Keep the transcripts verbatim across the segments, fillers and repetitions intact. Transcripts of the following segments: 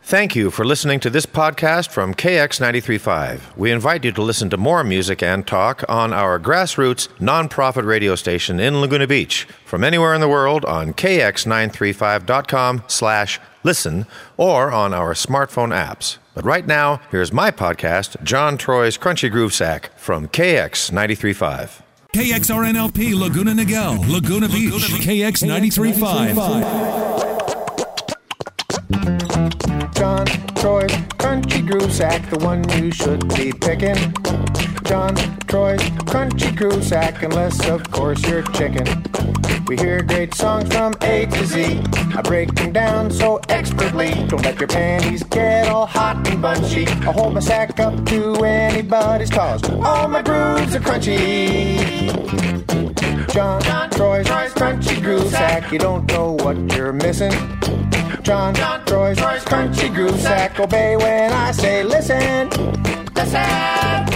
Thank you for listening to this podcast from K X ninety-three point five. We invite you to listen to more music and talk on our grassroots, nonprofit radio station in Laguna Beach from anywhere in the world on K X nine thirty-five dot com slash listen or on our smartphone apps. But right now, here's my podcast, John Troy's Crunchy Groove Sack from K X ninety-three point five. K X R N L P Laguna Niguel, Laguna Beach, Laguna Beach. K X ninety-three point five. John Troy's Crunchy Groove Sack, the one you should be picking. John Troy's Crunchy Groove Sack, unless of course you're chicken. We hear great songs from A to Z. I break them down so expertly. Don't let your panties get all hot and bunchy. I'll hold my sack up to anybody's cause. All my grooves are crunchy. John, John Troy's, Troy's Crunchy Groove Sack. You don't know what you're missing. John, John Troy's, Troy's Crunchy Groove Sack. Obey when I say listen. Listen.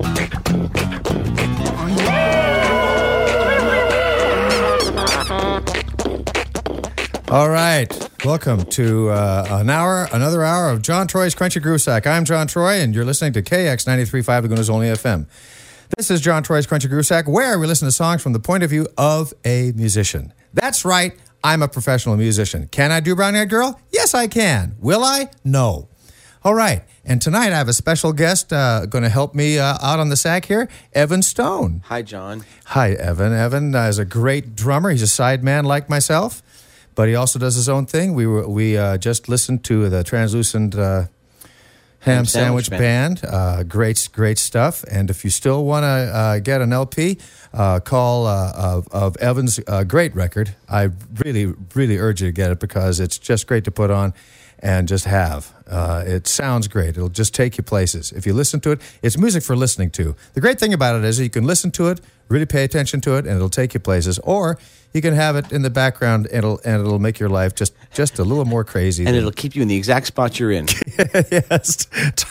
All right, welcome to uh, an hour, another hour of John Troy's Crunchy Groove Sack. I'm John Troy, and you're listening to K X ninety-three point five Laguna's Only F M. This is John Troy's Crunchy Groove Sack, where we listen to songs from the point of view of a musician. That's right, I'm a professional musician. Can I do Brown Eyed Girl? Yes, I can. Will I? No. All right, and tonight I have a special guest uh, going to help me uh, out on the sack here, Evan Stone. Hi, John. Hi, Evan. Evan uh, is a great drummer. He's a sideman like myself, but he also does his own thing. We were, we uh, just listened to the Translucent uh, Ham, Ham Sandwich, Sandwich Band. Band. Uh, great, great stuff. And if you still want to uh, get an L P, uh, call uh, of, of Evan's uh, great record. I really, really urge you to get it because it's just great to put on and just have. Uh, it sounds great. It'll just take you places. If you listen to it, it's music for listening to. The great thing about it is you can listen to it, really pay attention to it, and it'll take you places. Or you can have it in the background, and it'll and it'll make your life just, just a little more crazy. And than, it'll keep you in the exact spot you're in. Yes.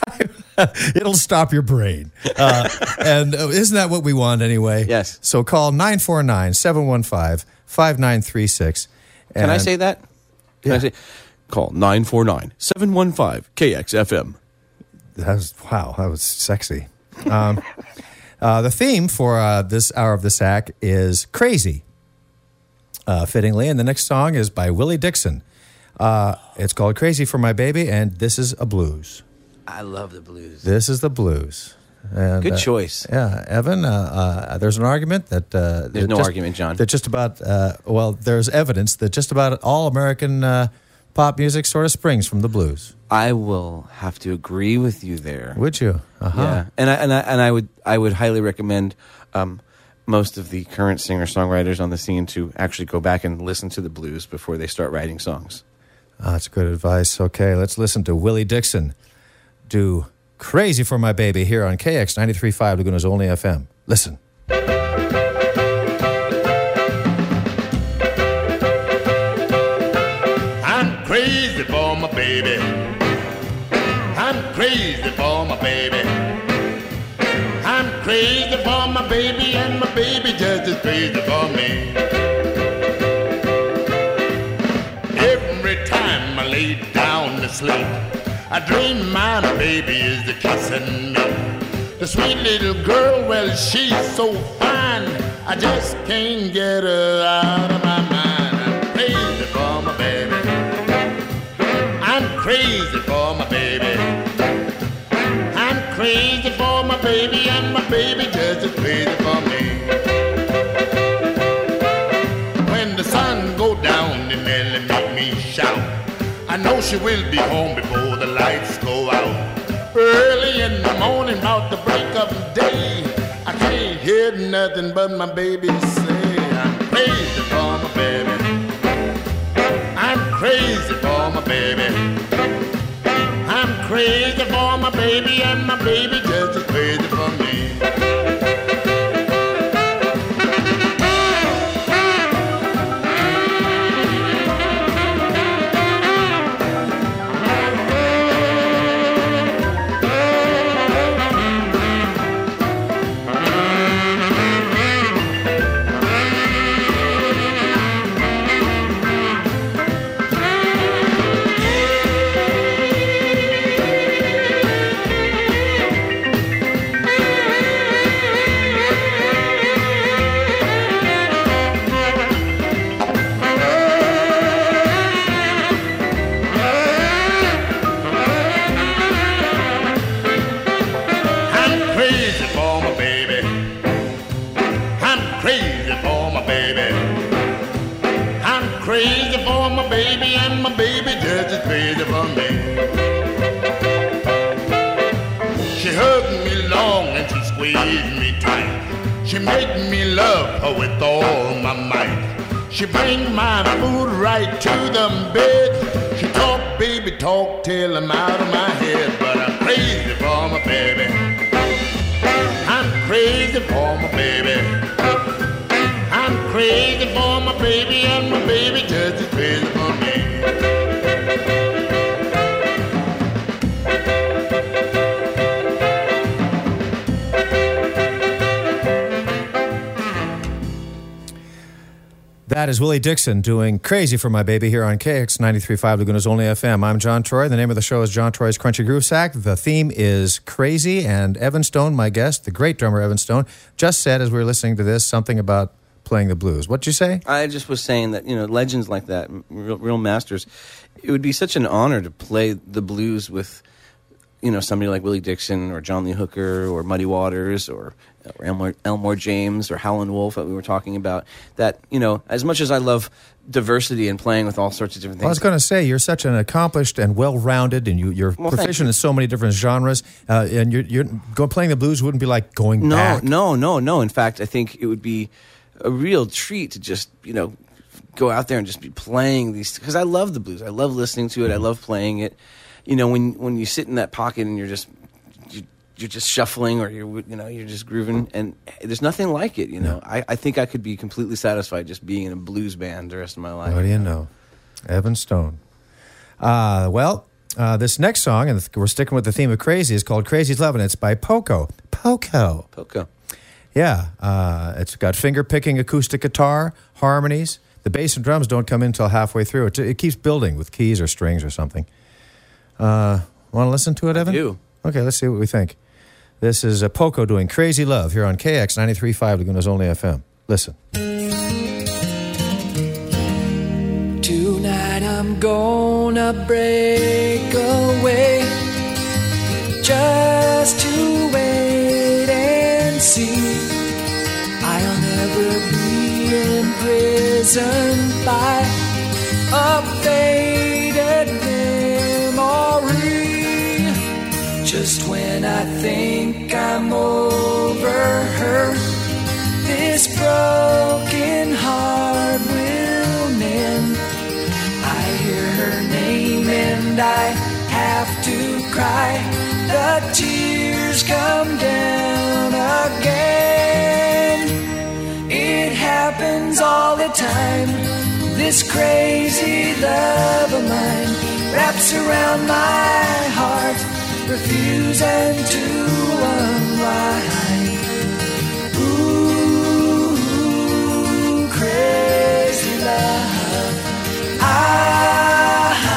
It'll stop your brain. Uh, and isn't that what we want anyway? Yes. So call nine four nine, seven one five, five nine three six. Can I say that? Can Yeah. I say... Call nine four nine, seven one five, K X F M. That was, wow, that was sexy. Um, uh, the theme for uh, this hour of the sack is Crazy, uh, fittingly. And the next song is by Willie Dixon. Uh, it's called Crazy for My Baby, and this is a blues. I love the blues. This is the blues. And, Good uh, choice. Yeah, Evan, uh, uh, there's an argument that... Uh, there's that no just, argument, John. That just about, uh, well, there's evidence that just about all American... Uh, pop music sort of springs from the blues. I will have to agree with you there. Would you? Uh-huh. Yeah, and I and I and I would I would highly recommend um, most of the current singer songwriters on the scene to actually go back and listen to the blues before they start writing songs. Oh, that's good advice. Okay, let's listen to Willie Dixon do "Crazy for My Baby" here on K X ninety-three point five Laguna's Only F M. Listen. Crazy for my baby. I'm crazy for my baby. I'm crazy for my baby, and my baby just as crazy for me. Every time I lay down to sleep, I dream my baby is the kissing me. The sweet little girl, well, she's so fine, I just can't get her out of my mind. I'm crazy for my baby. I'm crazy for my baby. I'm crazy for my baby, and my baby just as crazy for me. When the sun go down and Nelly make me shout, I know she will be home before the lights go out. Early in the morning, about the break of day, I can't hear nothing but my baby say, I'm crazy for my baby. I'm crazy for my baby. I'm crazy for my baby, and my baby just as crazy for me. squeeze me tight. She make me love her with all my might. She bring my food right to the bed. She talk, baby, talk till I'm out of my head. But I'm crazy for my baby. I'm crazy for my baby. I'm crazy for my baby, and my baby just as crazy for me. That is Willie Dixon doing Crazy for My Baby here on K X ninety-three point five Laguna's Only F M. I'm John Troy. The name of the show is John Troy's Crunchy Groove Sack. The theme is Crazy, and Evan Stone, my guest, the great drummer Evan Stone, just said as we were listening to this something about playing the blues. What'd you say? I just was saying that, you know, legends like that, real, real masters, it would be such an honor to play the blues with, you know, somebody like Willie Dixon or John Lee Hooker or Muddy Waters or, or Elmore, Elmore James or Howlin' Wolf that we were talking about. That, you know, as much as I love diversity and playing with all sorts of different things. Well, I was going to say, you're such an accomplished and well-rounded, and you, you're well, proficient you. in so many different genres, uh, and you're, you're go, playing the blues wouldn't be like going no, back. No, no, no. In fact, I think it would be a real treat to just, you know, go out there and just be playing these, because I love the blues. I love listening to it. Mm-hmm. I love playing it. You know, when when you sit in that pocket and you're just you, you're just shuffling, or you're you know you're just grooving, and there's nothing like it. You know, no. I, I think I could be completely satisfied just being in a blues band the rest of my life. What do you know, Evan Stone? Uh, well, uh, this next song, and we're sticking with the theme of Crazy, is called Crazy's Love, and it's by Poco. Poco. Poco. Yeah, uh, it's got finger-picking acoustic guitar, harmonies. The bass and drums don't come in until halfway through. It, it keeps building with keys or strings or something. Uh, want to listen to it, Evan? I do. Okay, let's see what we think. This is uh, Poco doing Crazy Love here on K X ninety-three point five Laguna's Only F M. Listen. Tonight I'm gonna break away just to wait and see. I'll never be imprisoned by a faded memory. Just when I think I'm over her, this broken heart will mend. I hear her name and I have to cry. The tears come down again. It happens all the time. This crazy love of mine wraps around my heart, refusing to unwind. Ooh, crazy love. Ah,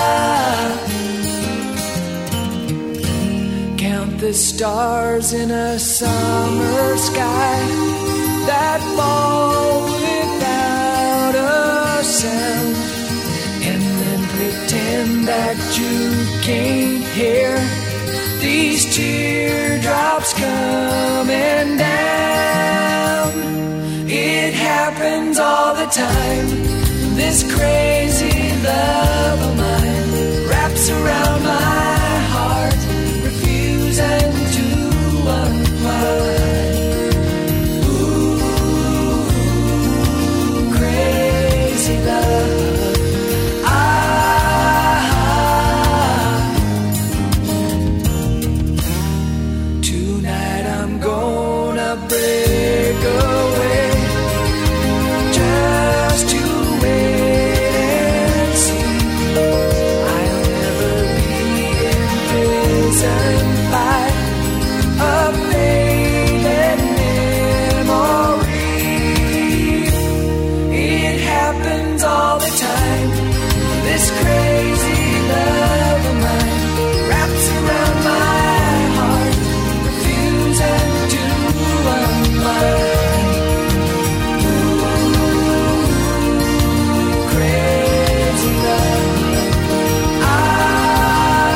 count the stars in a summer sky that fall without a sound, and then pretend that you can't hear these teardrops coming down. It happens all the time. This crazy love of mine wraps around my heart, refusing to unwind. Ooh, crazy love. Ah, tonight I'm gonna break away just to wait and see. I'll never be imprisoned by a faded memory. It happens all the time. This crazy love of mine wraps around my heart, refusing to unwind. Ooh, crazy love. Ah,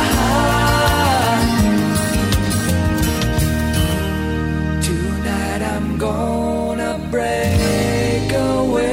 tonight I'm gonna break away.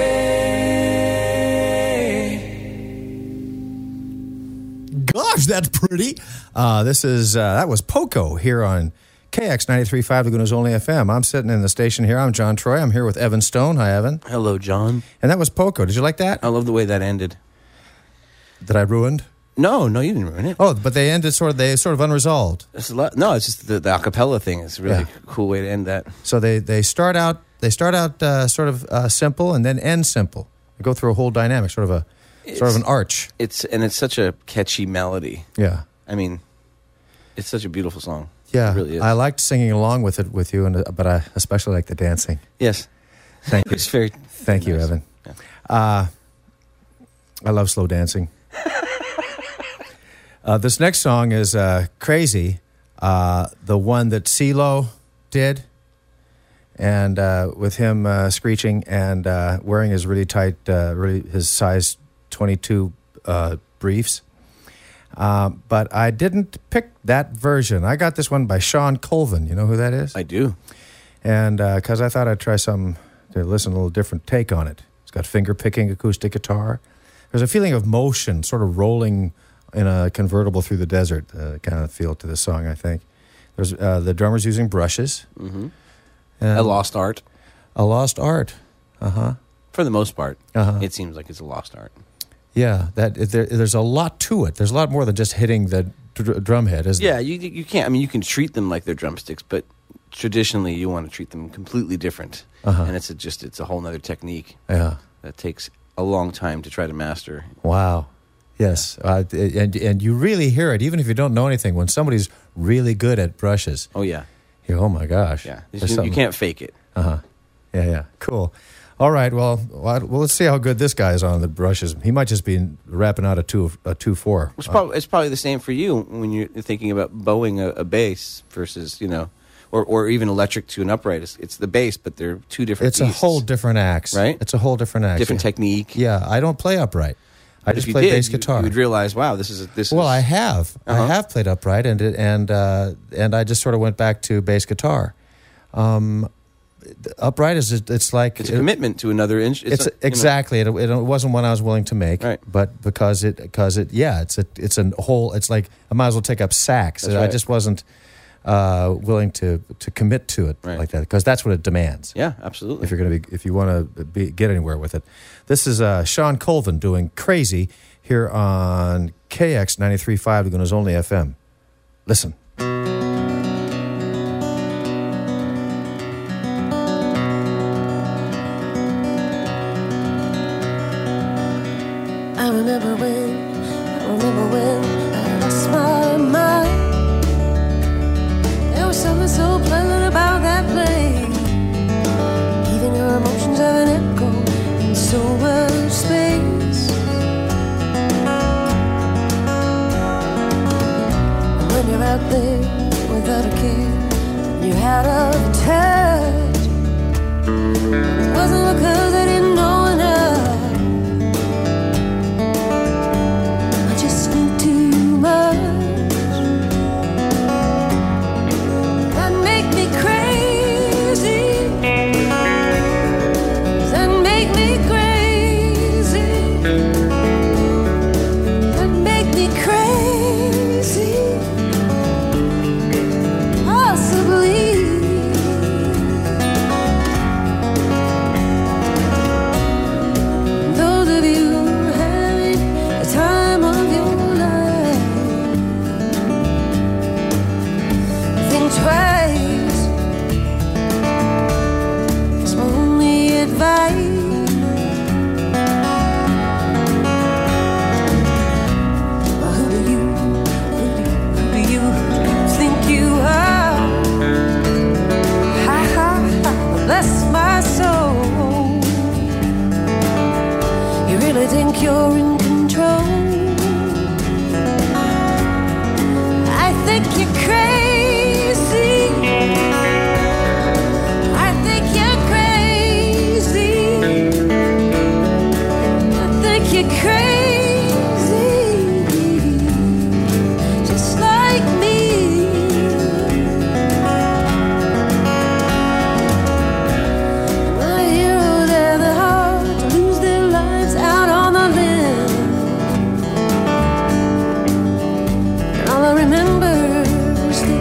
Gosh, that's pretty. Uh, this is uh, that was Poco here on K X ninety-three point five, Laguna's only F M. I'm sitting in the station here. I'm John Troy. I'm here with Evan Stone. Hi, Evan. Hello, John. And that was Poco. Did you like that? I love the way that ended. That I ruined? No, no, you didn't ruin it. Oh, but they ended sort of, they sort of unresolved. It's a lot, no, it's just the, the acapella thing is a really Yeah. cool way to end that. So they, they start out, they start out uh, sort of uh, simple and then end simple. They go through a whole dynamic, sort of a, It's, sort of an arch. It's and it's such a catchy melody. Yeah. I mean, it's such a beautiful song. Yeah, It really is. I liked singing along with it with you, and uh, but I especially like the dancing. Yes. Thank you. It's very Thank you, nice. Evan. Yeah. Uh, I love slow dancing. uh, this next song is uh, Crazy, uh, the one that CeeLo did, and uh, with him uh, screeching and uh, wearing his really tight, uh, really his size twenty-two uh, briefs. Um, but I didn't pick that version. I got this one by Sean Colvin. You know who that is? I do. And because I thought I'd try some, to listen a little different take on it. It's got finger-picking acoustic guitar. There's a feeling of motion, sort of rolling in a convertible through the desert uh, kind of feel to this song, I think. There's uh, the drummer's using brushes. Mm-hmm. And A lost art. A lost art. Uh-huh. For the most part, Uh-huh. it seems like it's a lost art. Yeah, that there, there's a lot to it. There's a lot more than just hitting the dr- drum head, isn't Yeah, there? you you can't. I mean, you can treat them like they're drumsticks, but traditionally, you want to treat them completely different. Uh-huh. And it's a, just it's a whole nother technique Yeah. that takes a long time to try to master. Wow. Yes. Uh, and and you really hear it, even if you don't know anything, when somebody's really good at brushes. Oh yeah, You go, oh my gosh. yeah. There's You, you something- can't fake it. Uh-huh. Yeah, yeah. Cool. All right. Well, well, well, let's see how good this guy is on the brushes. He might just be rapping out a two, a two four. It's probably it's probably the same for you when you're thinking about bowing a, a bass versus you know, or or even electric to an upright. It's, it's the bass, but they're two different. It's a beasts. whole different axe, Right? It's a whole different axe. different yeah. technique. Yeah, I don't play upright. I But just if you play did, bass you- guitar. You would realize, wow, this is a, this. Well, is, I have. Uh-huh. I have played upright, and it, and uh, and I just sort of went back to bass guitar. Um, the upright is it's like It's a commitment to another inch. It's, a- you know, exactly. It, it wasn't one I was willing to make, Right. but because it because it yeah, it's a it's a whole. It's like I might as well take up sax. That's I right. just wasn't uh, willing to to commit to it Right. like that because that's what it demands. Yeah, absolutely. If you're going to be if you want to be, get anywhere with it, this is uh, Sean Colvin doing Crazy here on K X ninety-three point five, Laguna's only F M. Listen. I remember when, I remember when I lost my mind. There was something so pleasant about that place. Even your emotions have an echo in so much space. And when you're out there without a care, you had a touch. It wasn't because I didn't know enough. I just knew too much. That make me crazy. That make me crazy. That make me crazy. Possibly. Those of you having the time of your life, think twice. It's my only advice. But who do you, who do you, who do you, who do you think you are? Ha ha ha, bless my soul. You really think you're in control? I think you're crazy. I think you're crazy. I think you're crazy. Just like me. My heroes have the heart to lose their lives out on the limb. And all I remember is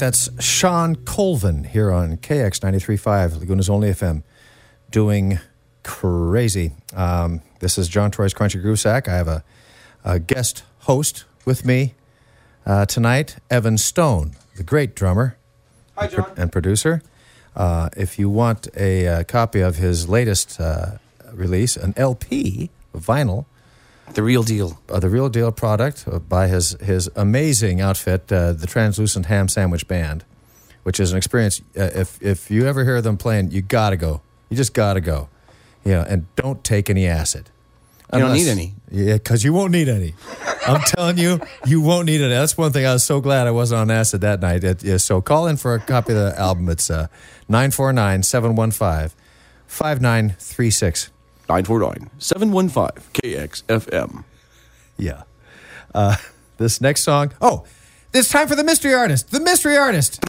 that's Sean Colvin here on K X ninety-three point five, Laguna's only F M, doing Crazy. Um, this is John Troy's Crunchy Groove Sack. I have a, a guest host with me uh, tonight, Evan Stone, the great drummer. Hi, John. And producer. Uh, if you want a, uh copy of his latest uh, release, an L P, vinyl, The real deal. Uh, the real deal product by his his amazing outfit, uh, the Translucent Ham Sandwich Band, which is an experience. Uh, if if you ever hear them playing, you gotta go. You just gotta go. Yeah, and don't take any acid. You don't need any. Yeah, because you won't need any. I'm telling you, you won't need it. That's one thing I was so glad I wasn't on acid that night. It, yeah, so call in for a copy of the album. It's uh, nine four nine, seven one five, five nine three six. nine four nine, seven one five, K X F M. Yeah. Uh, this next song. Oh, it's time for the mystery artist. The mystery artist.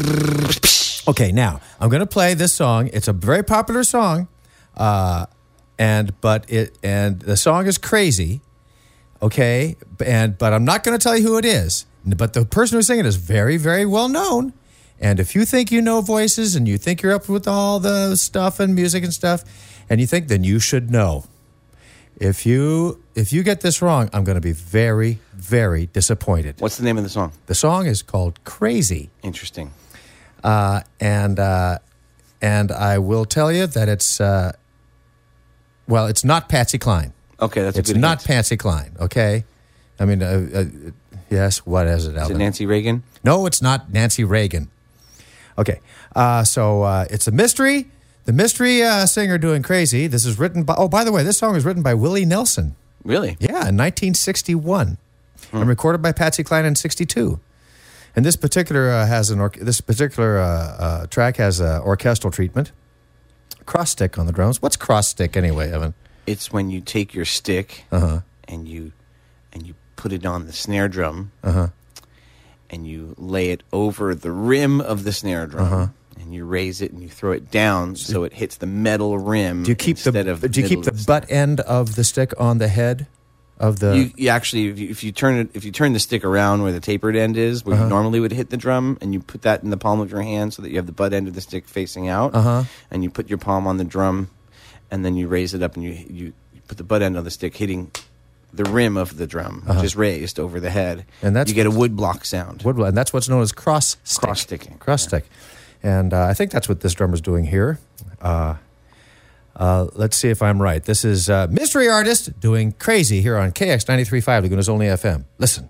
Okay, now I'm going to play this song. It's a very popular song, uh, and but it and the song is Crazy. Okay, and but I'm not going to tell you who it is. But the person who's singing it is very, very well known. And if you think you know voices and you think you're up with all the stuff and music and stuff, and you think, then you should know. If you if you get this wrong, I'm going to be very, very disappointed. What's the name of the song? The song is called Crazy. Interesting. Uh, and uh, and I will tell you that it's uh, well, it's not Patsy Cline. Okay, that's a it's good not hint. Patsy Cline. Okay, I mean, uh, uh, yes. What is it, Is Alvin? it Nancy Reagan? No, it's not Nancy Reagan. Okay, uh, so uh, it's a mystery. The mystery uh, singer doing Crazy. This is written by. Oh, by the way, this song is written by Willie Nelson. Really? Yeah, in nineteen sixty-one, Hmm. and recorded by Patsy Cline in sixty-two. And this particular uh, has an or- this particular uh, uh, track has an orchestral treatment. Cross stick on the drums. What's cross stick anyway, Evan? It's when you take your stick Uh-huh. and you and you put it on the snare drum Uh-huh. and you lay it over the rim of the snare drum Uh-huh. and you raise it and you throw it down so it hits the metal rim. Do you keep the instead of Do you keep the middle of butt end of the stick on the head of the? You, you actually, if you, if you turn it, if you turn the stick around where the tapered end is, where Uh-huh. you normally would hit the drum, and you put that in the palm of your hand so that you have the butt end of the stick facing out, Uh-huh. and you put your palm on the drum, and then you raise it up, and you you, you put the butt end of the stick hitting the rim of the drum, Uh-huh. which is raised over the head, And that's you get a what's- wood block sound. Wood, and that's what's known as cross stick. Cross sticking. Cross stick. And uh, I think that's what this drummer's doing here. Uh, uh, let's see if I'm right. This is uh, Mystery Artist doing Crazy here on K X ninety-three point five, Laguna's only F M. Listen.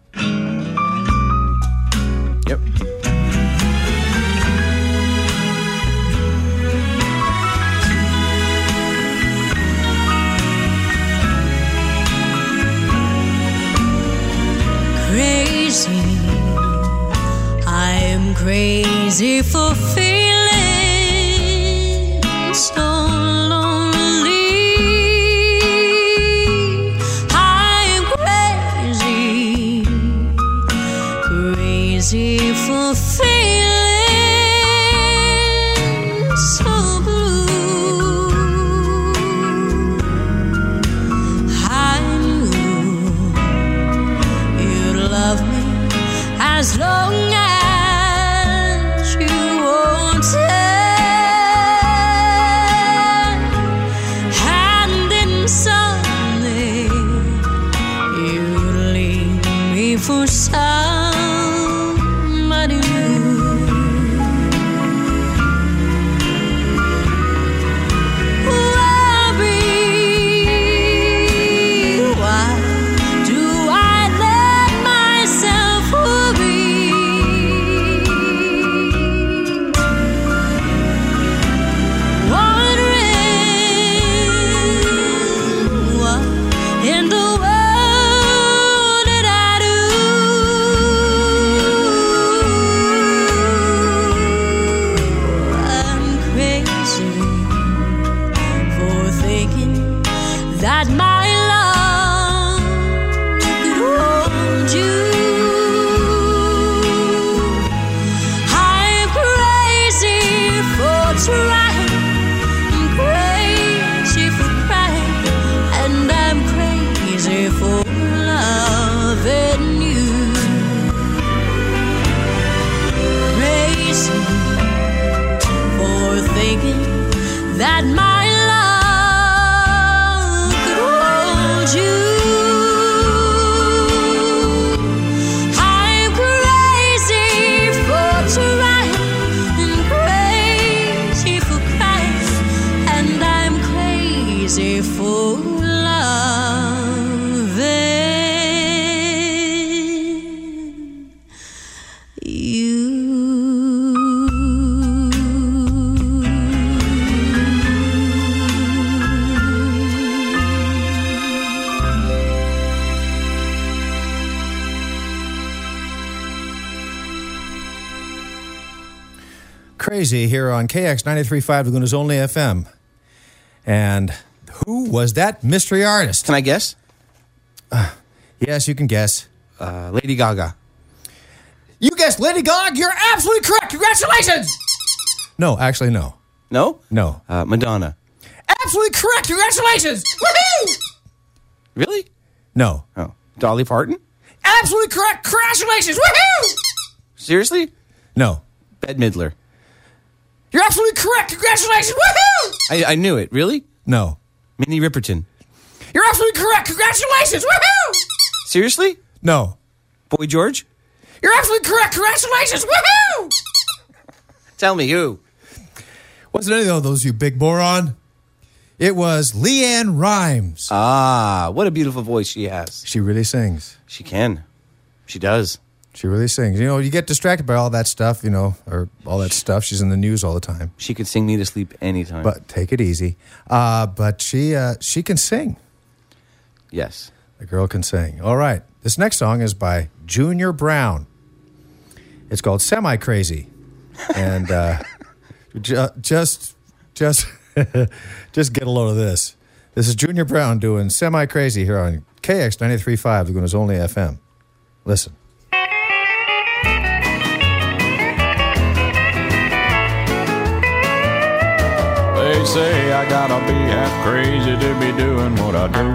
Yep. Crazy, I'm crazy for feeling so lonely. I'm crazy, crazy for feeling so blue. I knew you'd love me as long as you hold that my love could hold you. I'm crazy for trying and crazy for crying, and I'm crazy for loving you. Crazy here on K X ninety-three point five, Laguna's only F M. And who was that mystery artist? Can I guess? Uh, yes, you can guess. Uh, Lady Gaga. You guessed Lady Gaga. You're absolutely correct. Congratulations. No, actually, no. No? No. Uh, Madonna. Absolutely correct. Congratulations. Woohoo! Really? No. Oh. Dolly Parton? Absolutely correct. Congratulations. Woohoo! Seriously? No. Bette Midler. You're absolutely correct. Congratulations. Woohoo! I, I knew it. Really? No. Minnie Riperton. You're absolutely correct. Congratulations. Woohoo! Seriously? No. Boy George? You're absolutely correct. Congratulations. Woohoo! Tell me who. Wasn't any of those, you big moron. It was Leanne Rimes. Ah, what a beautiful voice she has. She really sings. She can. She does. She really sings. You know, you get distracted by all that stuff, you know, or all that stuff. She's in the news all the time. She could sing me to sleep anytime. But take it easy. Uh, but she uh, she can sing. Yes. The girl can sing. All right. This next song is by Junior Brown. It's called Semi Crazy. And uh, ju- just, just, just get a load of this. This is Junior Brown doing Semi Crazy here on K X ninety-three point five, Laguna's only F M. Listen. They say I gotta be half crazy to be doing what I do.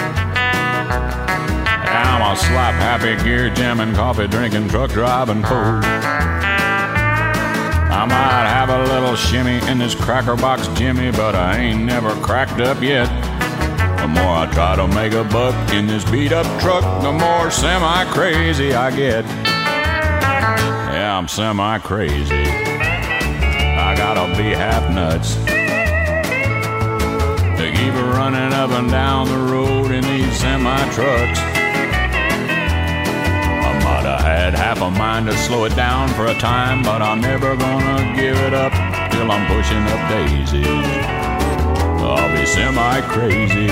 I'm a slap happy, gear jamming, coffee drinking, truck driving fool. I might have a little shimmy in this cracker box Jimmy, but I ain't never cracked up yet. The more I try to make a buck in this beat up truck, the more semi crazy I get. Yeah, I'm semi crazy. I gotta be half nuts to keep running up and down the road in these semi-trucks. I might have had half a mind to slow it down for a time, but I'm never gonna give it up till I'm pushing up daisies. I'll be semi-crazy.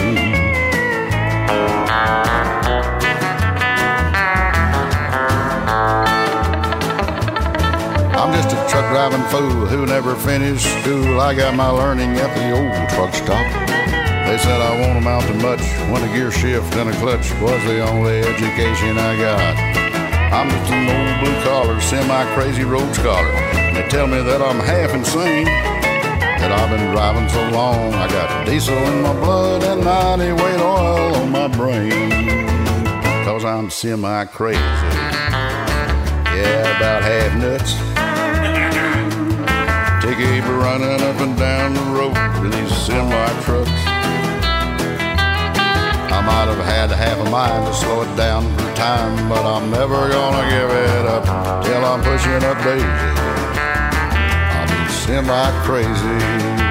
I'm just a truck driving fool who never finished school. I got my learning at the old truck stop. They said I won't amount to much when a gear shift and a clutch was the only education I got. I'm just an old blue collar, semi-crazy road scholar. They tell me that I'm half insane, that I've been driving so long. I got diesel in my blood and ninety weight oil on my brain, 'cause I'm semi-crazy. Yeah, about half nuts. To keep running up and down the road in these semi-trucks. I might have had half a mind to slow it down for time, but I'm never gonna give it up till I'm pushing up daisies. I'll be semi-crazy.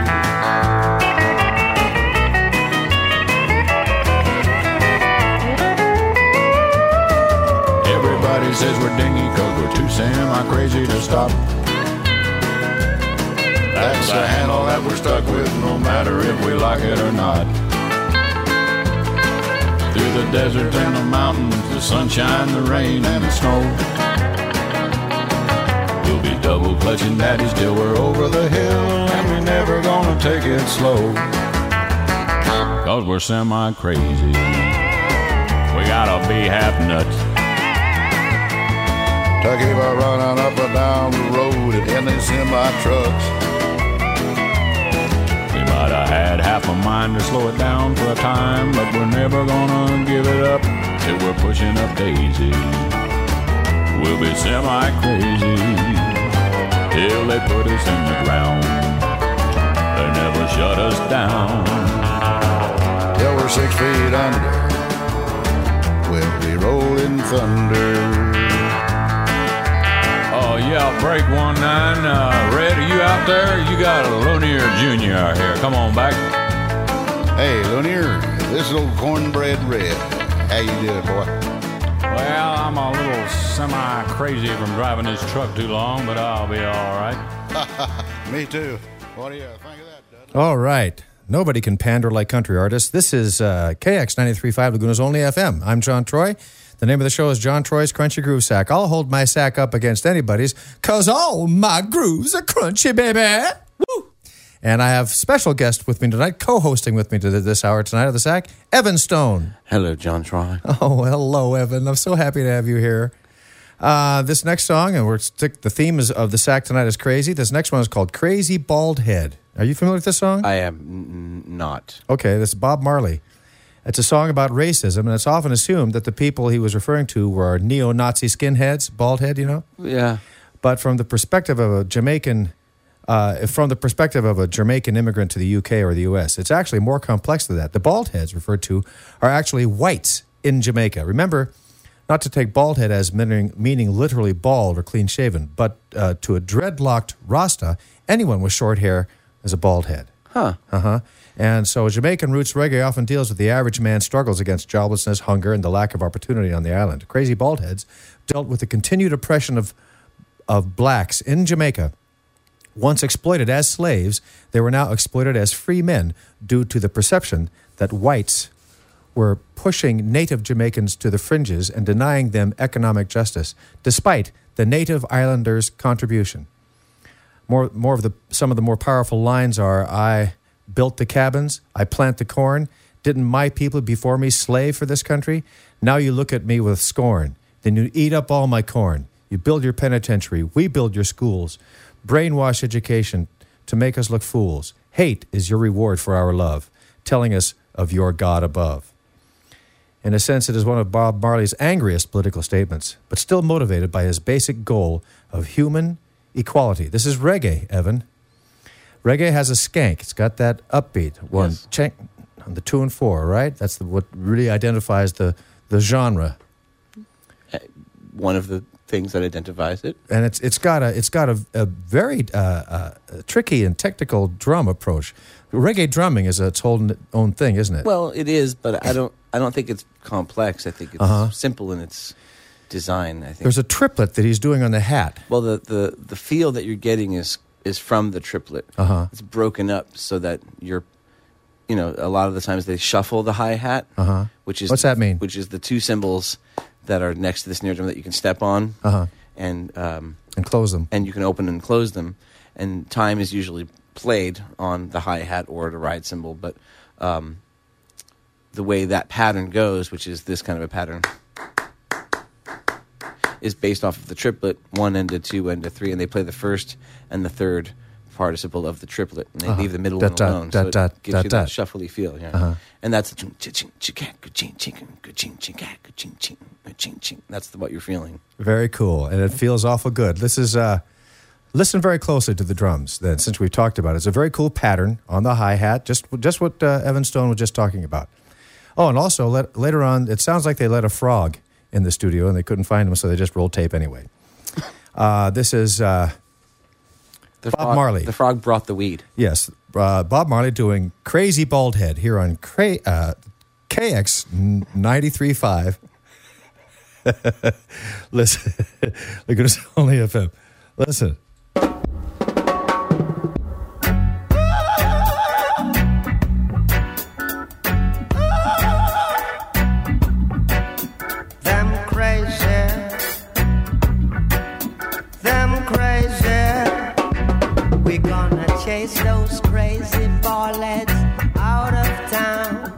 Everybody says we're dingy 'cause we're too semi-crazy to stop. That's the handle that we're stuck with, no matter if we like it or not. Through the deserts and the mountains, the sunshine, the rain, and the snow. We'll be double clutching daddies till we're over the hill, and we're never gonna take it slow. 'Cause we're semi-crazy. We gotta be half nuts to keep her running up and down the road in these semi-trucks. We might have had half a mind to slow it down for a time, but we're never gonna give it up till we're pushing up daisies. We'll be semi-crazy till they put us in the ground. They never shut six feet under. We'll be rolling thunder. Oh, yeah, break one nine. Uh, Red, are you out there? You got a Lunier Junior out here. Come on back. Hey, Lunier, this is old Cornbread Red. How you doing, boy? Well, I'm a little semi-crazy from driving this truck too long, but I'll be all right. Me too. What do you think of that, Dudley? All right. Nobody can pander like country artists. This is uh, K X ninety-three point five Laguna's only F M. I'm John Troy. The name of the show is John Troy's Crunchy Groove Sack. I'll hold my sack up against anybody's, because all my grooves are crunchy, baby. Woo! And I have special guest with me tonight, co-hosting with me to this hour tonight of the sack, Evan Stone. Hello, John Troy. Oh, hello, Evan. I'm so happy to have you here. Uh, this next song, and we're stick, the theme is, of the sack tonight is crazy. This next one is called Crazy Bald Head. Are you familiar with this song? I am n- not. Okay, this is Bob Marley. It's a song about racism, and it's often assumed that the people he was referring to were neo-Nazi skinheads, bald head, you know? Yeah. But from the perspective of a Jamaican, uh, from the perspective of a Jamaican immigrant to the U K or the U S, it's actually more complex than that. The bald heads referred to are actually whites in Jamaica. Remember, not to take bald head as meaning, meaning literally bald or clean-shaven, but uh, to a dreadlocked Rasta, anyone with short hair is a bald head. Huh. Uh-huh. And so Jamaican roots reggae often deals with the average man's struggles against joblessness, hunger, and the lack of opportunity on the island. Crazy Bald Heads dealt with the continued oppression of, of blacks in Jamaica. Once exploited as slaves, they were now exploited as free men due to the perception that whites were pushing native Jamaicans to the fringes and denying them economic justice, despite the native islanders' contribution. More, more of the some of the more powerful lines are, I built the cabins, I plant the corn. Didn't my people before me slave for this country? Now you look at me with scorn. Then you eat up all my corn. You build your penitentiary. We build your schools. Brainwash education to make us look fools. Hate is your reward for our love, telling us of your God above. In a sense, it is one of Bob Marley's angriest political statements, but still motivated by his basic goal of human equality. This is reggae, Evan. Reggae has a skank. It's got that upbeat one. Yes. Check on the two and four, right? That's the, what really identifies the, the genre. Uh, one of the things that identifies it. And it's it's got a it's got a, a very uh, uh, tricky and technical drum approach. Reggae drumming is its whole own thing, isn't it? Well, it is, but I don't I don't think it's complex. I think it's Uh-huh. simple in its design. I think There's a triplet that he's doing on the hat. Well, the, the, the feel that you're getting is is from the triplet. Uh-huh. It's broken up so that you're, you know, a lot of the times they shuffle the hi-hat, Uh-huh. which is What's that mean? Which is the two cymbals that are next to the snare drum that you can step on, Uh-huh. and um, And close them. and you can open and close them. And time is usually played on the hi-hat or the ride cymbal, but um, the way that pattern goes, which is this kind of a pattern, is based off of the triplet, one and a two and a three, and they play the first and the third participle of the triplet, and they Uh-huh. leave the middle Da, one da, alone, da, so da, it gives da, you da. that shuffly feel. Yeah, Uh-huh. and that's that's the, what you're feeling. Very cool, and it feels awful good. This is, uh, listen very closely to the drums, then, since we've talked about it. It's a very cool pattern on the hi-hat, just just what uh, Evan Stone was just talking about. Oh, and also, let, later on, it sounds like they let a frog in the studio, and they couldn't find him, so they just rolled tape anyway. Uh, this is uh, The Bob frog, Marley. The frog brought the weed. Yes, uh, Bob Marley doing Crazy Bald Head here on Cra- uh, K X ninety-three point five. Listen, look at us, only F M. Listen. Them crazy, them crazy. We gonna chase those crazy ballets out of town.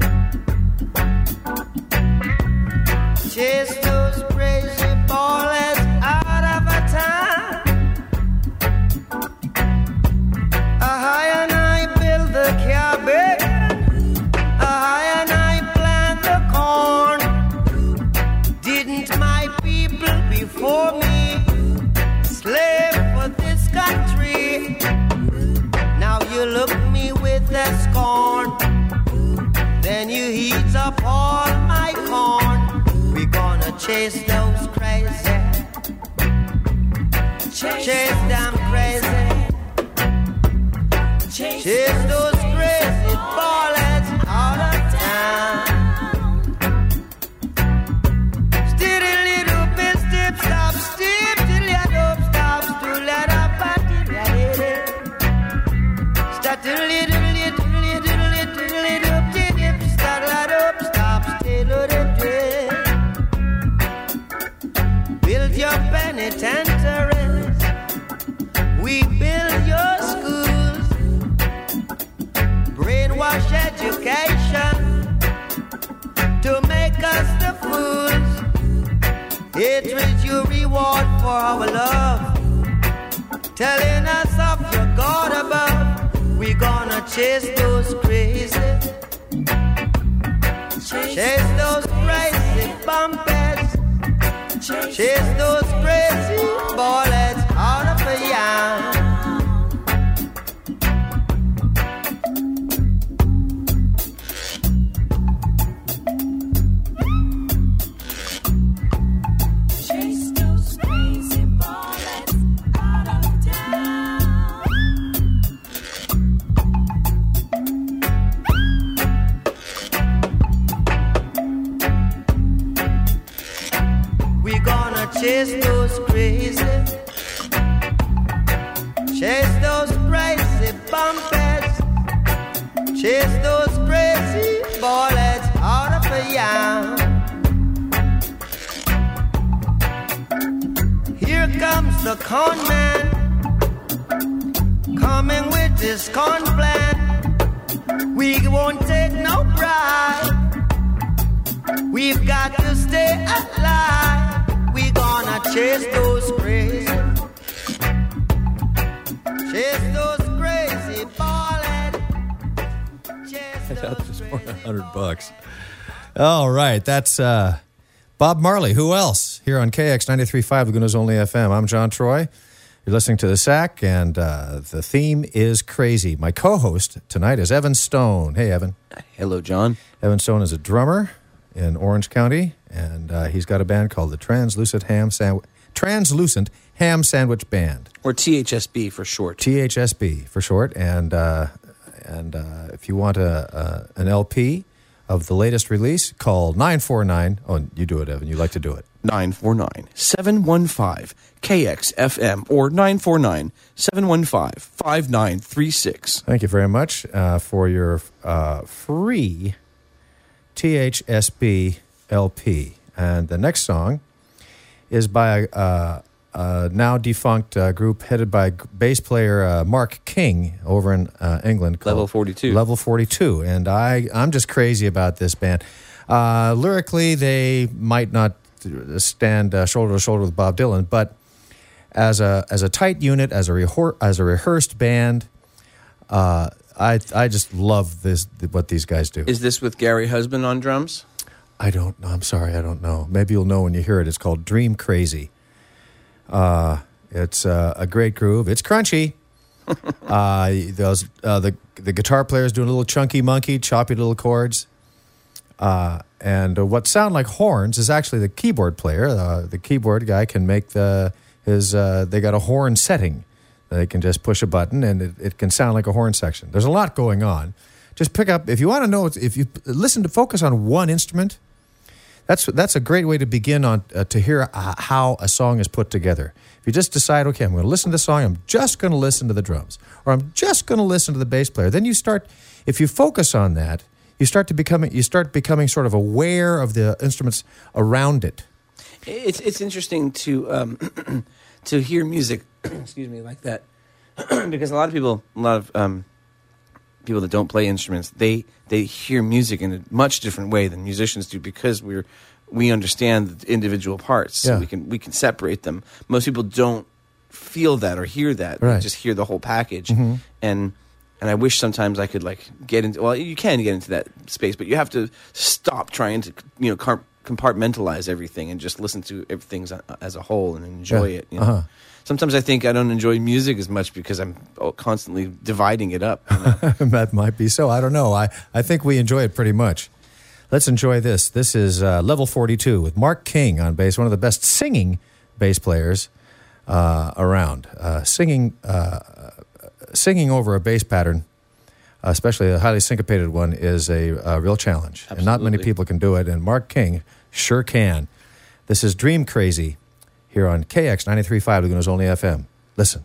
Chase those crazy ballets out of a town. A high and I build the cabin. A high and I plant the corn. Didn't my people before me slave for this country? Now you look me with a scorn. Then you heat up all my corn. We're gonna chase those crazy, chase, chase them crazy, chase, chase those crazy ballets out of town. Still a little bit, step, stop, step, till you don't stop, still let up, but till you hit it. Start a little, little, little, little, little, dip, start let up, stop, still let it dip. Build your penitentiaries, we build your schools, brainwash education to make us the fools. Hatred your reward for our love, telling us of your God above. We gonna chase those crazy, chase those crazy bumpers, chase those crazy bullets out of a yam. Chase those crazy bullets out of town. We gonna chase those crazy, chase those crazy bumpers, chase those crazy bullets out of a yam. Here comes the con man, coming with his con plan. We won't take no bribe. We've got to stay alive. We gonna chase those crazy, chase those crazy ballets. That was more than a hundred bucks. All right, that's uh, Bob Marley. Who else? Here on K X ninety-three point five, Laguna's Only F M. I'm John Troy. You're listening to The Sack, and uh, the theme is crazy. My co-host tonight is Evan Stone. Hey, Evan. Hello, John. Evan Stone is a drummer in Orange County, and uh, he's got a band called the Translucent Ham Sandwich Translucent Ham Sandwich Band, or T H S B for short. T H S B for short. And uh, and uh, if you want a, a an L P of the latest release, call nine four nine. Oh, you do it, Evan. You like to do it. nine four nine, seven one five, K X F M or nine four nine, seven one five, five nine three six. Thank you very much uh, for your uh, free T H S B L P. And the next song is by a, a now defunct uh, group headed by bass player uh, Mark King over in uh, England. Called Level forty-two. Level forty-two. And I, I'm just crazy about this band. Uh, lyrically, they might not stand uh, shoulder to shoulder with Bob Dylan, but as a as a tight unit, as a rehor- as a rehearsed band, uh, I I just love this what these guys do. Is this with Gary Husband on drums? I don't know. I'm sorry, I don't know. Maybe you'll know when you hear it. It's called Dream Crazy. Uh, it's uh, a great groove. It's crunchy. uh, those uh, the the guitar player's doing a little chunky monkey, choppy little chords. Uh, and uh, what sound like horns is actually the keyboard player. Uh, the keyboard guy can make the his. Uh, they got a horn setting. They can just push a button and it, it can sound like a horn section. There's a lot going on. Just pick up if you want to know. If you listen to focus on one instrument, that's that's a great way to begin on uh, to hear uh, how a song is put together. If you just decide, okay, I'm going to listen to the song. I'm just going to listen to the drums, or I'm just going to listen to the bass player. Then you start. If you focus on that, you start to become you start becoming sort of aware of the instruments around it. It's it's interesting to um, to hear music, excuse me, like that, because a lot of people, a lot of um, people that don't play instruments, they they hear music in a much different way than musicians do because we're we understand the individual parts, so Yeah. we can we can separate them. Most people don't feel that or hear that; Right. they just hear the whole package, Mhm. and. And I wish sometimes I could like get into. Well, you can get into that space, but you have to stop trying to, you know, car- compartmentalize everything and just listen to everything as a, as a whole and enjoy Yeah. it. You know? Uh-huh. Sometimes I think I don't enjoy music as much because I'm constantly dividing it up. You know? That might be so. I don't know. I, I think we enjoy it pretty much. Let's enjoy this. This is uh, Level forty-two with Mark King on bass, one of the best singing bass players uh, around. Uh, singing, uh, singing over a bass pattern, especially a highly syncopated one, is a, a real challenge. Absolutely. And not many people can do it, and Mark King sure can. This is Dream Crazy here on K X ninety-three point five, Laguna's only F M. Listen.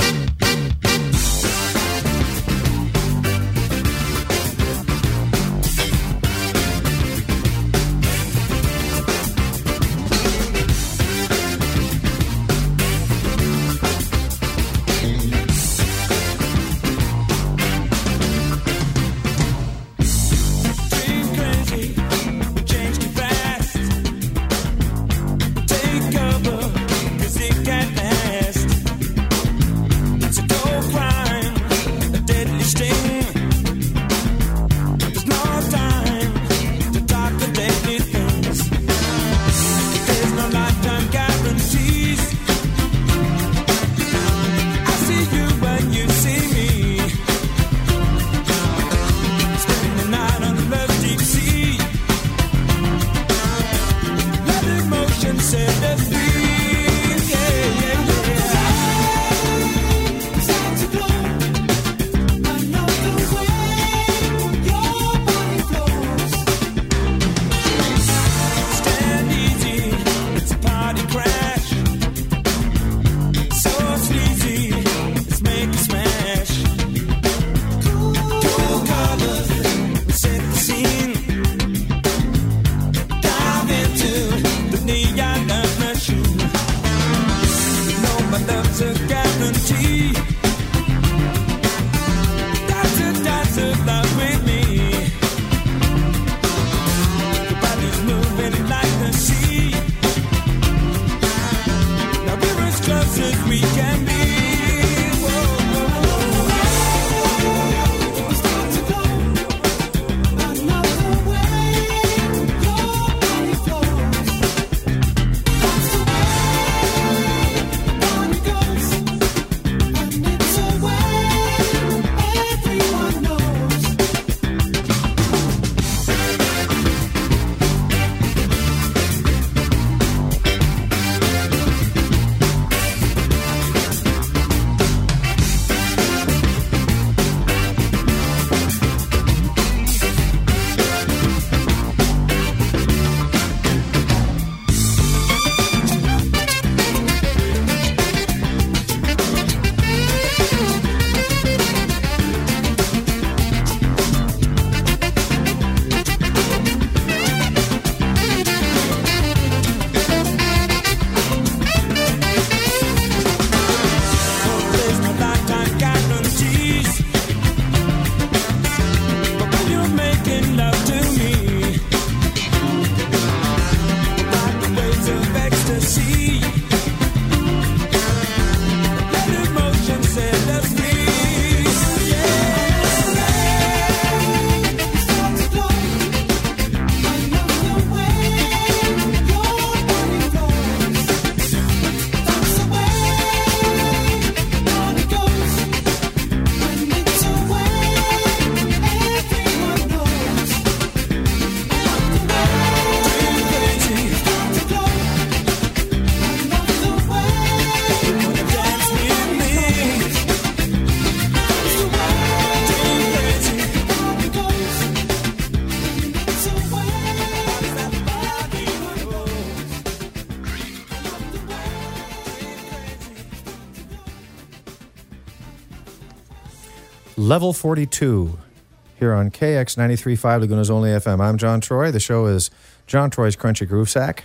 Level forty-two here on K X ninety-three point five, Laguna's only F M. I'm John Troy. The show is John Troy's Crunchy Groove Sack.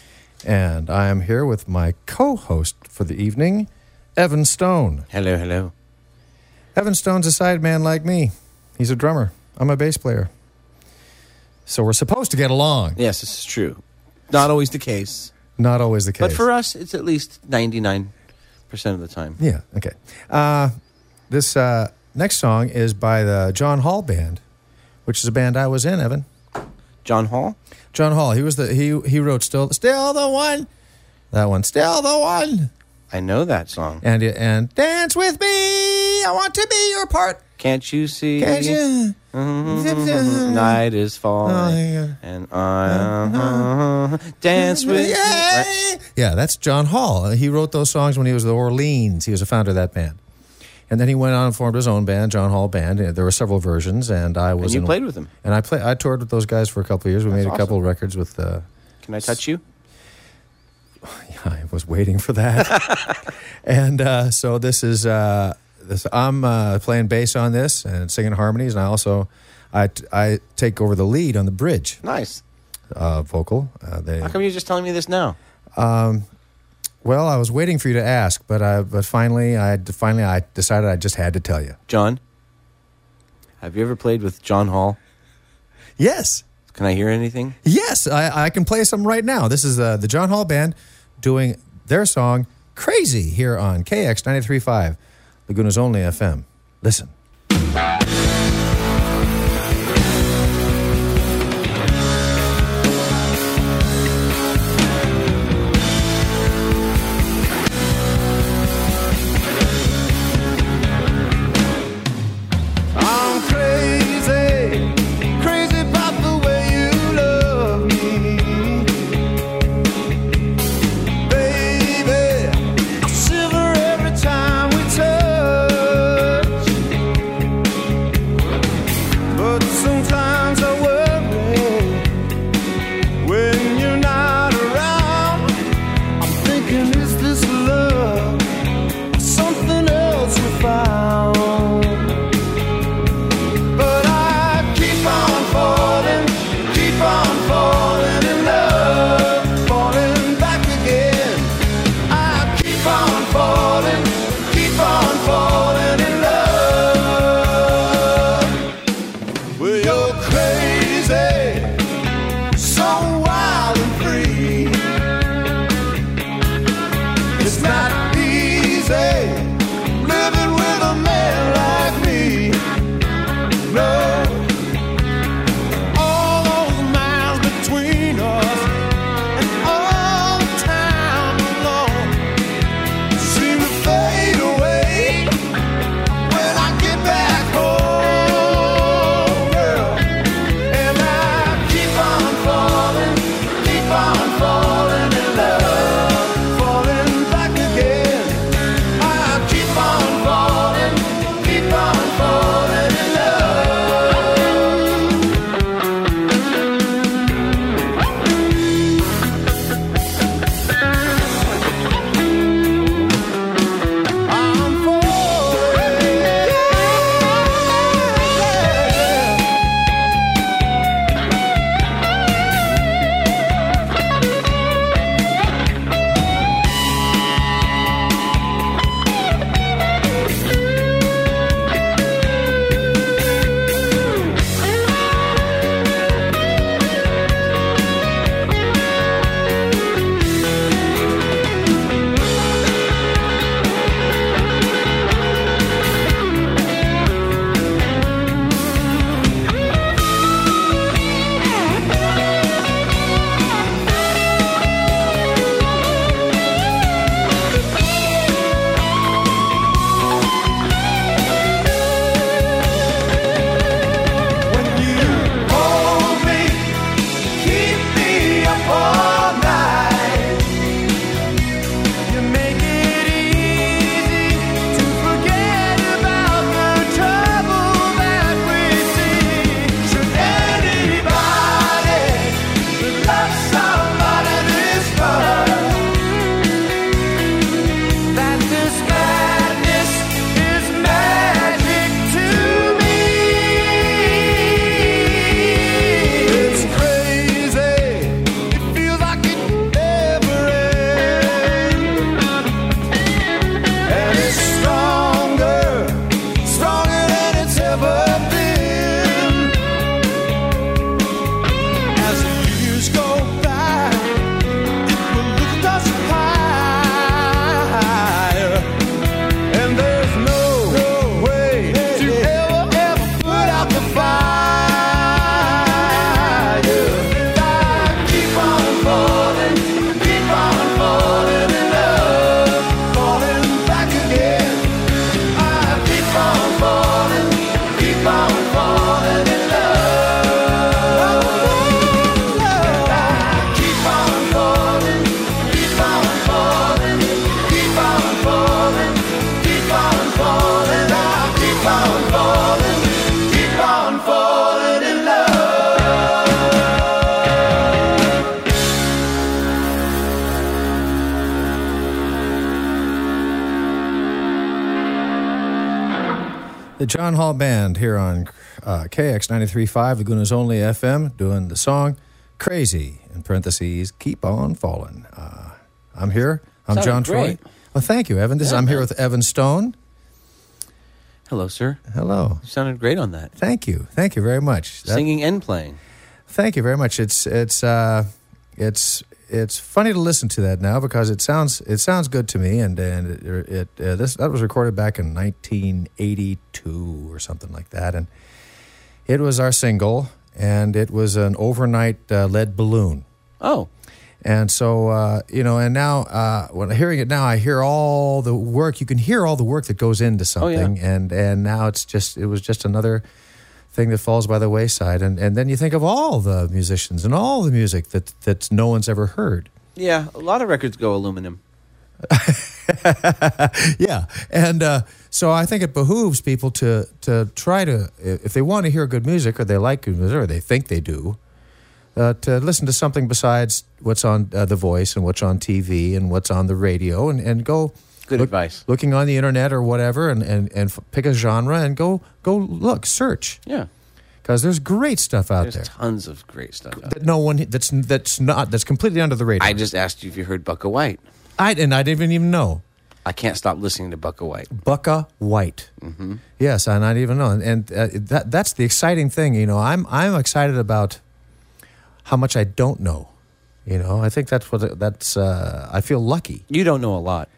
And I am here with my co-host for the evening, Evan Stone. Hello, hello. Evan Stone's a sideman like me. He's a drummer. I'm a bass player. So we're supposed to get along. Yes, this is true. Not always the case. Not always the case. But for us, it's at least ninety-nine percent of the time. Yeah, okay. Uh, this uh, next song is by the John Hall Band, which is a band I was in, Evan. John Hall? John Hall. He was the he he wrote still still the one. That one, still the one. I know that song. And and dance with me. I want to be your part. Can't you see? Can't you? Mm-hmm. Night is falling, Oh, yeah. and I uh, dance with. Yay! Yeah, that's John Hall. He wrote those songs when he was the Orleans. He was a founder of that band. And then he went on and formed his own band, John Hall Band. There were several versions, and I was. And you in, played with him. And I play. I toured with those guys for a couple of years. We That's made a awesome. couple of records with. Uh, Can I touch you? I was waiting for that. And uh, so this is. Uh, this. I'm uh, playing bass on this and singing harmonies, and I also, I, I take over the lead on the bridge. Nice. Uh, vocal. Uh, they, How come you're just telling me this now? Um, well, I was waiting for you to ask, but I, but finally, I finally I decided I just had to tell you. John, have you ever played with John Hall? Yes. Can I hear anything? Yes, I, I can play some right now. This is uh, the John Hall Band doing their song "Crazy" here on K X ninety-three point five, Laguna's only F M. Listen. I'm crazy, crazy about the way you love me, baby. I shiver every time we touch. The John Hall Band here on uh, K X ninety-three point five, Laguna's only F M, doing the song Crazy, in parentheses, Keep On Falling. Uh, I'm here. I'm Sounded John great. Troy. Well, thank you, Evan. This Yeah, I'm here man. with Evan Stone. Hello, sir. Hello. You sounded great on that. Thank you. Thank you very much. That- Singing and playing. Thank you very much. It's it's uh, it's it's funny to listen to that now because it sounds it sounds good to me, and and it, it uh, this that was recorded back in nineteen eighty-two or something like that, and it was our single, and it was an overnight uh, lead balloon. Oh. And so, uh, you know, and now uh, when I'm hearing it now, I hear all the work. You can hear all the work that goes into something, Oh, yeah. and and now it's just it was just another thing that falls by the wayside. And and then you think of all the musicians and all the music that that no one's ever heard. Yeah, a lot of records go aluminum. Yeah, and uh, so I think it behooves people to to try to, if they want to hear good music or they like good music or they think they do, uh, to listen to something besides what's on uh, The Voice and what's on T V and what's on the radio, and, and go Good look- advice. looking on the internet or whatever, and, and, and f- pick a genre and go go look, search, Yeah. because there's great stuff out There's there tons of great stuff out that no one that's that's not that's completely under the radar. I just asked you if you heard Bucka White. I and I didn't even know. I can't stop listening to Bucka White. Bucka White. Mm-hmm. Yes, I not even know, and, and uh, that that's the exciting thing. You know, I'm I'm excited about how much I don't know. You know, I think that's what that's. Uh, I feel lucky. You don't know a lot.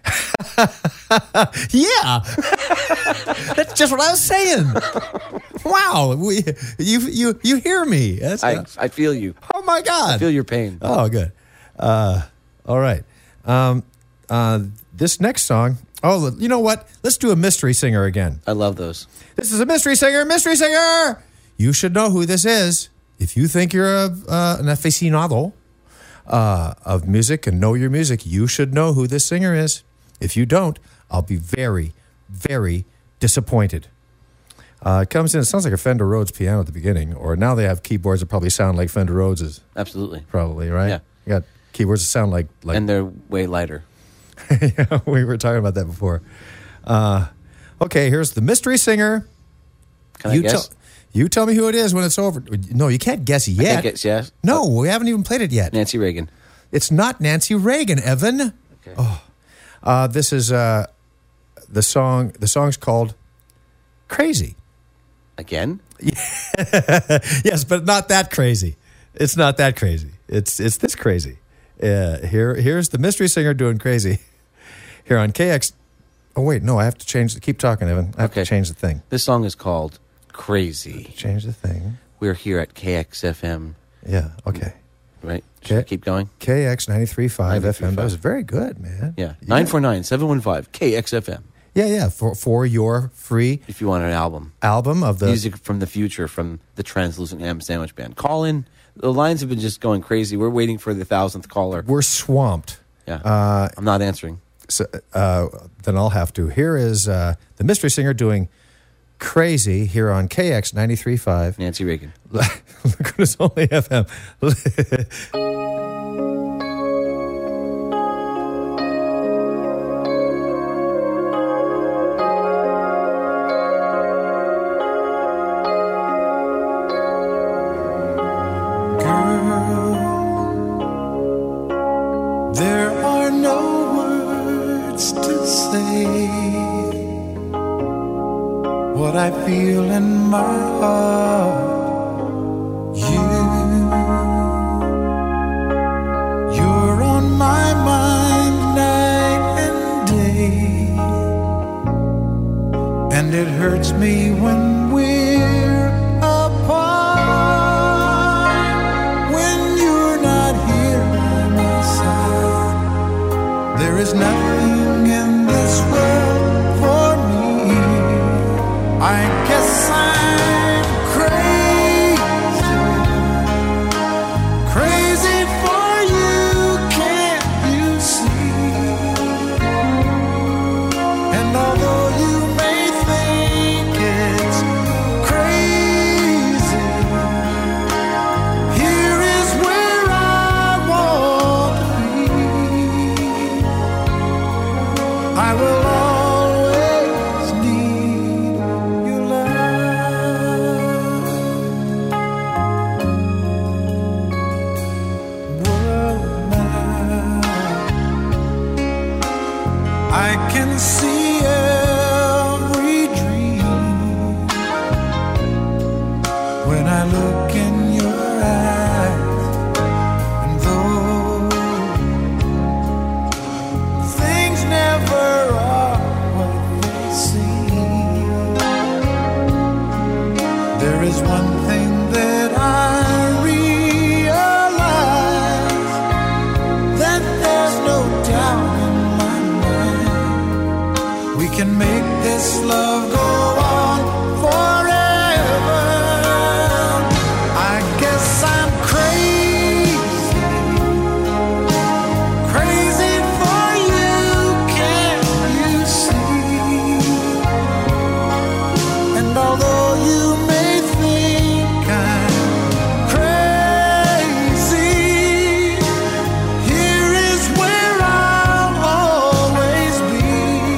Yeah, that's just what I was saying. Wow, we, you you you hear me? That's, I, I feel you. oh my God! I feel your pain. Oh, good. Uh, all right. Um, uh, this next song. Oh, you know what? Let's do a mystery singer again. I love those. This is a mystery singer. Mystery singer. You should know who this is if you think you're a uh, an aficionado uh, of music and know your music. You should know who this singer is. If you don't, I'll be very, very disappointed. Uh, it comes in. It sounds like a Fender Rhodes piano at the beginning, or now they have keyboards that probably sound like Fender Rhodes's. Absolutely. Probably, right? Yeah. You got keyboards that sound like like. And they're way lighter. Yeah, we were talking about that before. Uh, okay, here's the mystery singer. Can you I guess? Tell, you tell me who it is when it's over. No, you can't guess yet. I can't guess, yes. No, we haven't even played it yet. Nancy Reagan. It's not Nancy Reagan, Evan. Okay. Oh, uh, this is uh, the song. The song's called "Crazy." Again? Yes, but not that crazy. It's not that crazy. It's it's this crazy. Uh, here here's the mystery singer doing crazy. Here on K X. Oh wait, no, I have to change. The, keep talking, Evan. I have Okay. to change the thing. This song is called Crazy. Change the thing. We're here at K X F M, Yeah. Okay. right? Should I Okay. keep going? K X ninety-three point five F M. That was ninety-three point five. very good, man. Yeah. nine four nine, seven one five, K X F M. Yeah, yeah. For for your free If you want an album. album of the Music from the future from the Translucent Ham Sandwich Band. Call in. The lines have been just going crazy. We're waiting for the thousandth caller. we're swamped. Yeah. Uh, I'm not answering. so, uh, then I'll have to. Here is uh, the mystery singer doing "Crazy" here on K X ninety-three point five. Nancy Reagan. Laguna's only F M. There are no words to say what I feel in my heart. You, you're on my mind night and day, and it hurts me when we're apart. When you're not here by my side, there is nothing in this world for me. I guess I'm crazy, crazy for you, can't you see? And although you may think it's can see every dream when I look in your eyes. And though things never are what they seem, there is one thing that I realize, that there's no doubt in my mind we can make this love go on forever. I guess I'm crazy, crazy for you, can't you see? And although you may think I'm crazy, here is where I'll always be.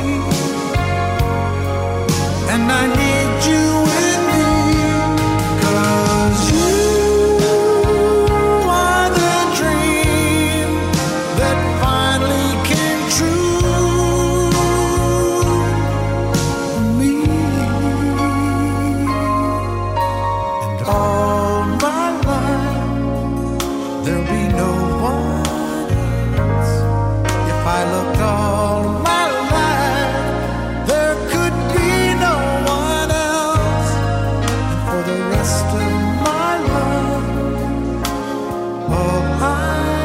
And I need you with me, 'cause you are the dream that finally came true for me. And all my life there'll be no one else. If I looked all my life, there could be no one else. And for the rest of my life, all I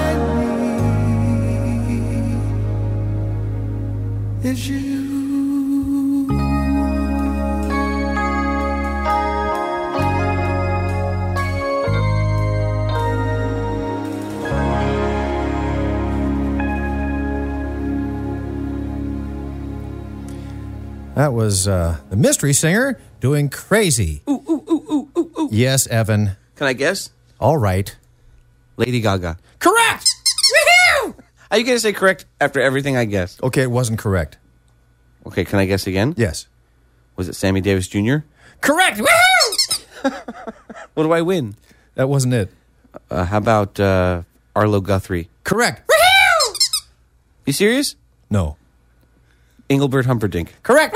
need is you. That was uh, the Mystery Singer doing Crazy. Ooh, ooh, ooh, ooh, ooh, ooh. Yes, Evan. Can I guess? All right. Lady Gaga. Correct! Woohoo! Are you going to say correct after everything I guessed? Okay, it wasn't correct. Okay, can I guess again? Yes. Was it Sammy Davis Junior? Correct! Woohoo! What do I win? That wasn't it. Uh, how about uh, Arlo Guthrie? Correct. Woohoo! You serious? No. Engelbert Humperdinck. Correct.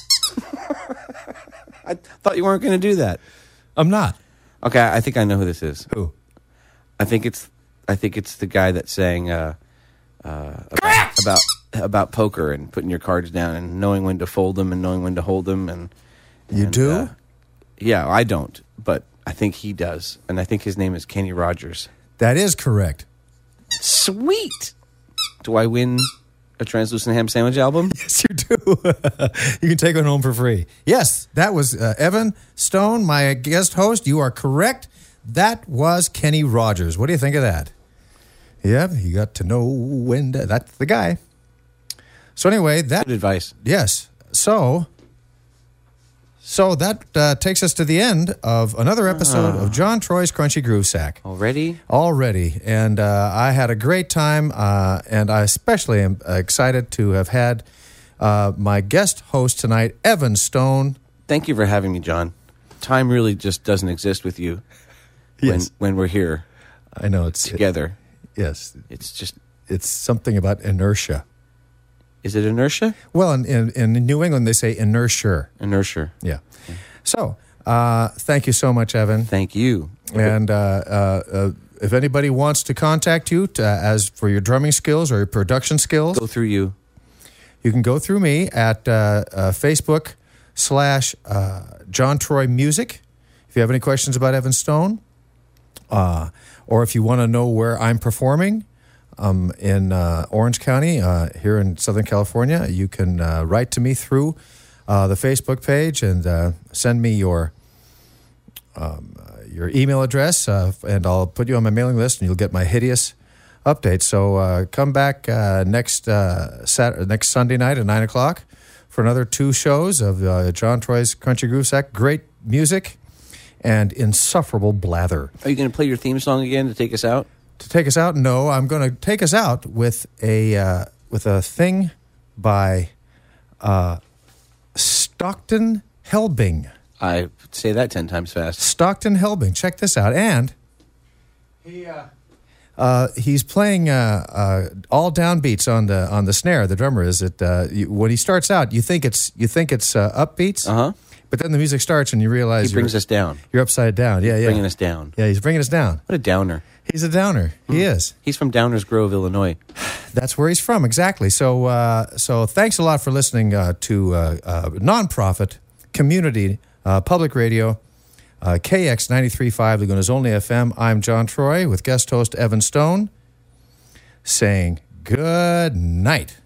I thought you weren't going to do that. I'm not. Okay, I think I know who this is. Who? I think it's I think it's the guy that sang uh, uh, about, about about poker and putting your cards down and knowing when to fold them and knowing when to hold them. And, You and, do? Uh, yeah, I don't, but I think he does, and I think his name is Kenny Rogers. That is correct. Sweet. Do I win a Translucent Ham Sandwich album? Yes, you do. You can take one home for free. Yes, that was uh, Evan Stone, my guest host. You are correct. That was Kenny Rogers. What do you think of that? Yeah, you got to know when to, that's the guy. So anyway, that Good advice. Yes. So, so that uh, takes us to the end of another episode of John Troy's Crunchy Groove Sack. Already? Already. And uh, I had a great time, uh, and I especially am excited to have had uh, my guest host tonight, Evan Stone. Thank you for having me, John. Time really just doesn't exist with you when, Yes. when we're here I know it's together. yes, It's just, it's something about inertia. is it inertia? Well, in, in, in New England, they say inertia. Inertia. Yeah. So, uh, thank you so much, Evan. Thank you. And uh, uh, uh, if anybody wants to contact you to, as for your drumming skills or your production skills, Go through you. you can go through me at uh, uh, Facebook slash uh, John Troy Music. If you have any questions about Evan Stone, uh, or if you want to know where I'm performing um, in uh, Orange County uh, here in Southern California, you can uh, write to me through uh, the Facebook page and uh, send me your um, uh, your email address, uh, and I'll put you on my mailing list, and you'll get my hideous updates. So uh, come back uh, next uh, Saturday, next Sunday night at nine o'clock for another two shows of uh, John Troy's Country Groove Sack. Great music and insufferable blather. Are you going to play your theme song again to take us out? To take us out, no, I'm going to take us out with a uh, with a thing by uh, Stockton Helbing. I say that ten times fast. Stockton Helbing. Check this out. And he, uh, Uh, he's playing uh, uh, all downbeats on the on the snare. The drummer is it uh, you, when he starts out, you think it's you think it's uh, upbeats, Uh-huh. but then the music starts and you realize He brings you're, us down. You're upside down. Yeah, yeah. Bringing us down. Yeah, he's bringing us down. What a downer. He's a downer. He is. He's from Downers Grove, Illinois. That's where he's from, exactly. So, uh, so thanks a lot for listening uh, to uh, uh, nonprofit community uh, public radio, uh, K X ninety-three point five, Laguna's only F M. I'm John Troy with guest host Evan Stone, saying good night.